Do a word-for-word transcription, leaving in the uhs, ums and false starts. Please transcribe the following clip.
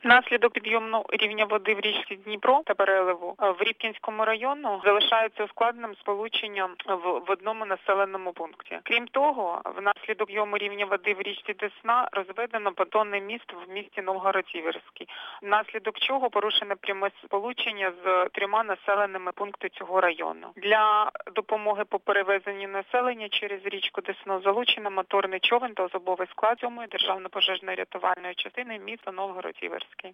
Внаслідок підйому рівня води в річці Дніпро та переливу в Рібкінському району залишається ускладненим сполучення в, в одному населеному пункті. Крім того, внаслідок підйому рівня води в річці Десна розведено понтонний міст в місті Новгород-Сіверський, внаслідок чого порушене пряме сполучення з трьома населеними пунктами цього району. Для допомоги по перевезенню населення через річку Десну залучено моторний човен та особовий склад сьомої державно-пожежно-рятувальної частини міста Новгород-Сіверський.